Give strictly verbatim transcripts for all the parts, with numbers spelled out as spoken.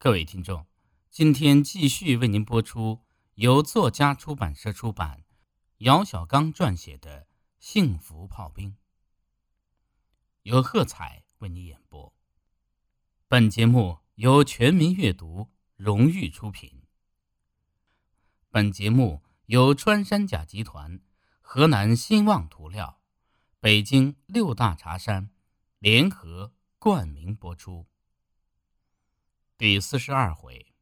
各位听众，今天继续为您播出由作家出版社出版、姚小刚撰写的《幸福炮兵》，由贺彩为你演播。本节目由全民阅读荣誉出品。本节目由穿山甲集团、河南兴旺涂料、北京六大茶山联合冠名播出。第四十二回，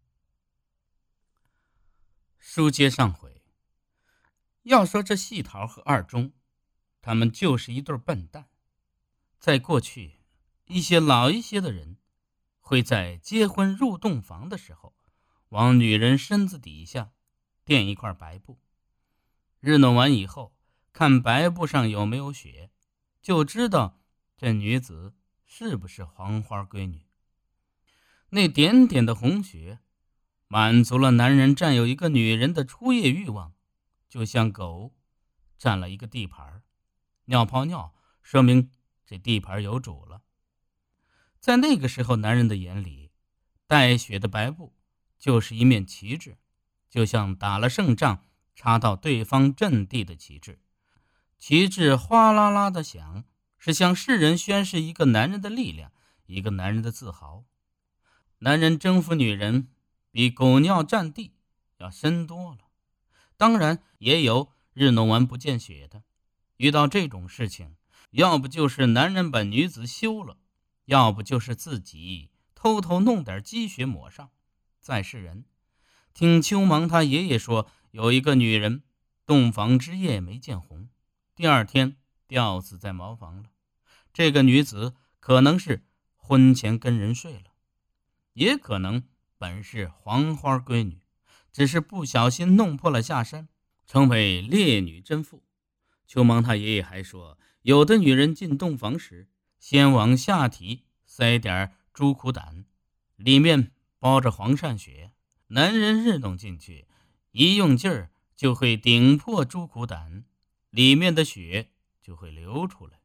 书接上回，要说这细桃和二中，他们就是一对笨蛋。在过去，一些老一些的人会在结婚入洞房的时候，往女人身子底下垫一块白布，日弄完以后，看白布上有没有血，就知道这女子是不是黄花闺女。那点点的红血满足了男人占有一个女人的初夜欲望，就像狗占了一个地盘，尿泡尿说明这地盘有主了。在那个时候，男人的眼里，带血的白布就是一面旗帜，就像打了胜仗插到对方阵地的旗帜。旗帜哗啦啦的响，是向世人宣示一个男人的力量，一个男人的自豪。男人征服女人比狗尿占地要深多了，当然也有日弄完不见血的。遇到这种事情，要不就是男人把女子休了，要不就是自己偷偷弄点鸡血抹上。再是人听秋芒他爷爷说，有一个女人洞房之夜没见红，第二天吊死在茅房了。这个女子可能是婚前跟人睡了，也可能本是黄花闺女，只是不小心弄破了下山，成为烈女真妇。秋芒他爷爷还说，有的女人进洞房时，先往下体塞点猪苦胆，里面包着黄鳝血，男人日弄进去，一用劲儿就会顶破猪苦胆，里面的血就会流出来。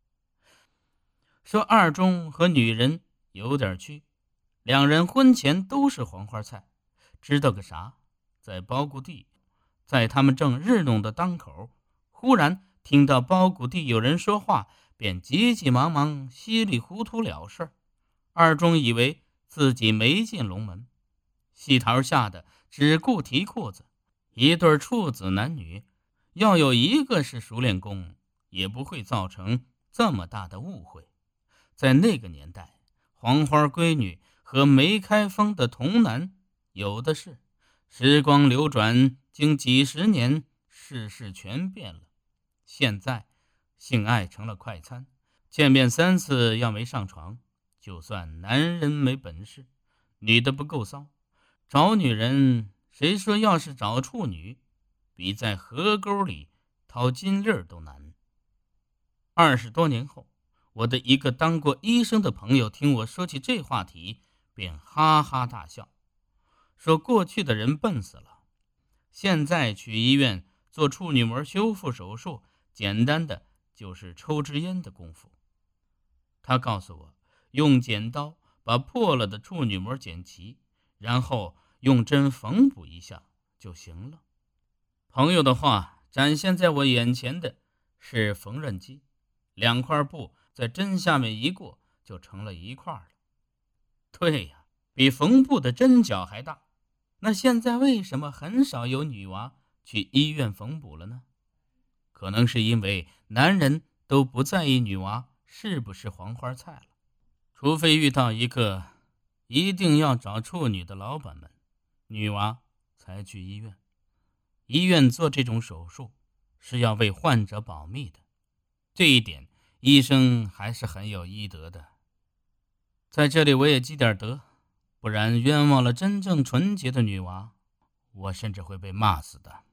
说二中和女人有点区，两人婚前都是黄花菜，知道个啥？在包谷地，在他们正日弄的当口，忽然听到包谷地有人说话，便急急忙忙稀里糊涂了事。二中以为自己没进龙门，细桃吓得只顾提裤子。一对处子男女，要有一个是熟练工，也不会造成这么大的误会。在那个年代，黄花闺女和没开封的童男有的是。时光流转，经几十年，世事全变了。现在性爱成了快餐，见面三次要没上床，就算男人没本事，女的不够骚。找女人，谁说要是找处女，比在河沟里掏金粒都难。二十多年后，我的一个当过医生的朋友听我说起这话题，便哈哈大笑，说过去的人笨死了，现在去医院做处女膜修复手术，简单的就是抽支烟的功夫。他告诉我，用剪刀把破了的处女膜剪齐，然后用针缝补一下就行了。朋友的话展现在我眼前的是缝纫机，两块布在针下面一过，就成了一块了。对呀，比缝布的针脚还大。那现在为什么很少有女娃去医院缝补了呢？可能是因为男人都不在意女娃是不是黄花菜了，除非遇到一个一定要找处女的老板们，女娃才去医院。医院做这种手术是要为患者保密的，这一点医生还是很有医德的。在这里我也积点德，不然冤枉了真正纯洁的女娃，我甚至会被骂死的。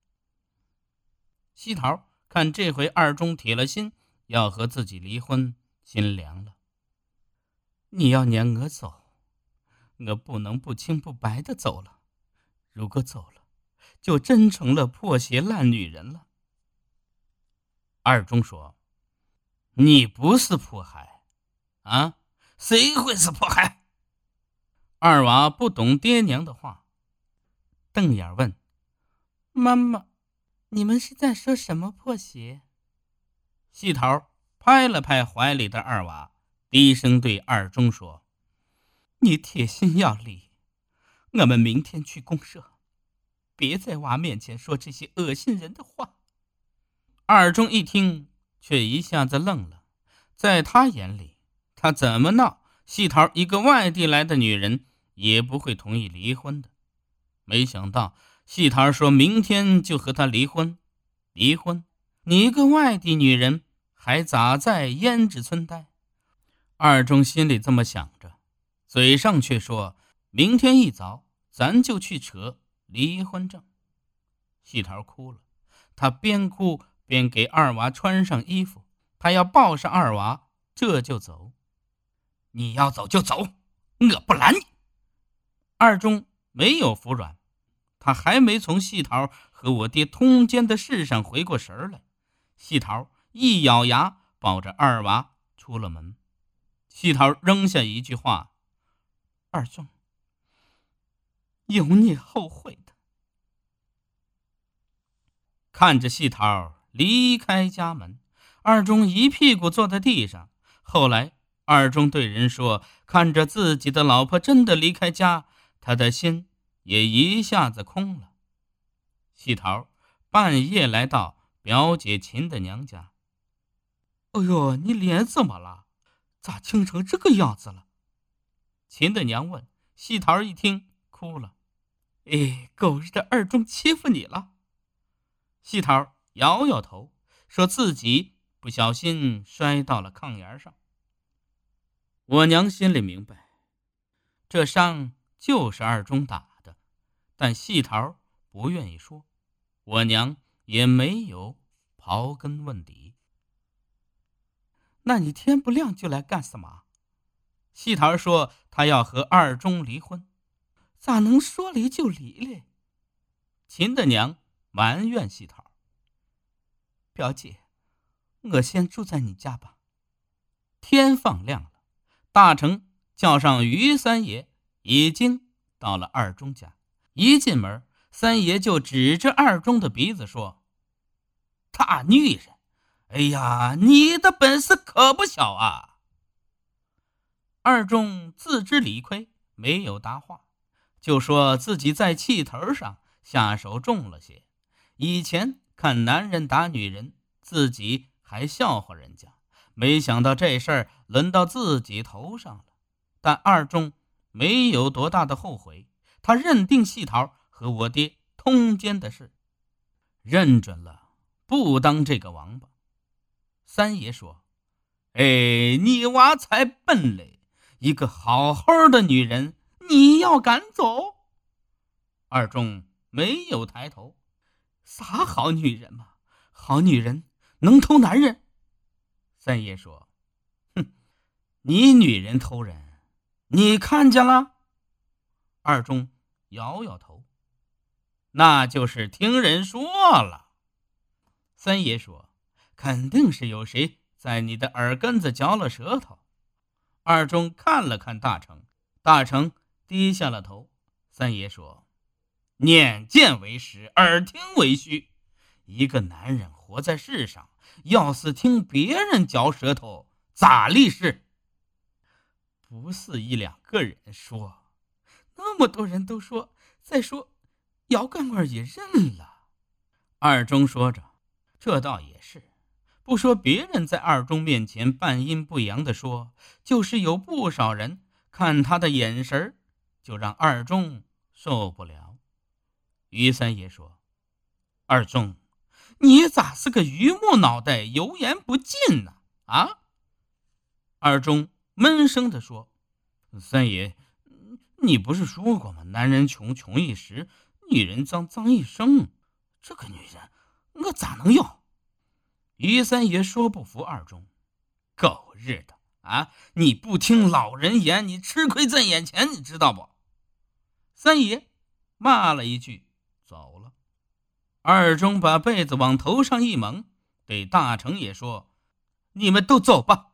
西桃看这回二中铁了心要和自己离婚，心凉了。你要撵我走，我不能不清不白的走了，如果走了，就真成了破鞋烂女人了。二中说，你不是迫害啊？谁会是迫害？ 二娃不懂爹娘的话，瞪眼问：妈妈，你们是在说什么破鞋？细桃拍了拍怀里的二娃，低声对二中说：你铁心要理，我们明天去公社，别在娃面前说这些恶心人的话。二中一听，却一下子愣了。在他眼里，他怎么闹，细桃一个外地来的女人也不会同意离婚的。没想到细桃说明天就和他离婚。离婚？你一个外地女人还咋在胭脂村待？二中心里这么想着，嘴上却说明天一早咱就去扯离婚证。细桃哭了，她边哭边给二娃穿上衣服，她要抱上二娃，这就走。你要走就走，我不拦你。二中没有服软，他还没从细桃和我爹通奸的事上回过神来。细桃一咬牙，抱着二娃出了门。细桃扔下一句话：二中，有你后悔的。看着细桃离开家门，二中一屁股坐在地上。后来二中对人说，看着自己的老婆真的离开家，他的心也一下子空了。细桃半夜来到表姐秦的娘家。哎呦，你脸怎么了？咋青成这个样子了？秦的娘问。细桃一听哭了。哎，狗日的二中欺负你了？细桃摇摇头，说自己不小心摔到了炕沿上。我娘心里明白，这伤就是二中打的，但细桃不愿意说，我娘也没有刨根问底。那你天不亮就来干什么？细桃说她要和二中离婚。咋能说离就离嘞？秦的娘埋怨细桃。表姐，我先住在你家吧。天放亮了，大成叫上于三爷，已经到了二中家。一进门，三爷就指着二中的鼻子说：大女人，哎呀，你的本事可不小啊！二中自知理亏，没有答话，就说自己在气头上下手重了些。以前看男人打女人，自己还笑话人家，没想到这事儿轮到自己头上了。但二中没有多大的后悔，他认定细桃和我爹通奸的事，认准了不当这个王八。三爷说：哎，你娃才笨嘞，一个好好的女人你要赶走？二中没有抬头。啥好女人嘛？好女人能偷男人？三爷说：哼，你女人偷人，你看见了？二中摇摇头。那就是听人说了。三爷说：肯定是有谁在你的耳根子嚼了舌头。二中看了看大成，大成低下了头。三爷说：眼见为实，耳听为虚。一个男人活在世上，要是听别人嚼舌头，咋立事？不是一两个人说，那么多人都说。再说姚干官也认了。二中说着，这倒也是，不说别人在二中面前半阴不阳的说，就是有不少人看他的眼神，就让二中受不了。于三爷说：二中，你咋是个榆木脑袋，油盐不进呢？啊？二中闷声地说：三爷，你不是说过吗？男人穷穷一时，女人脏脏一生。这个女人我咋能要？于三爷说不服二中。狗日的啊！你不听老人言，你吃亏在眼前，你知道不？三爷骂了一句，走了。二中把被子往头上一蒙，对大成也说：你们都走吧。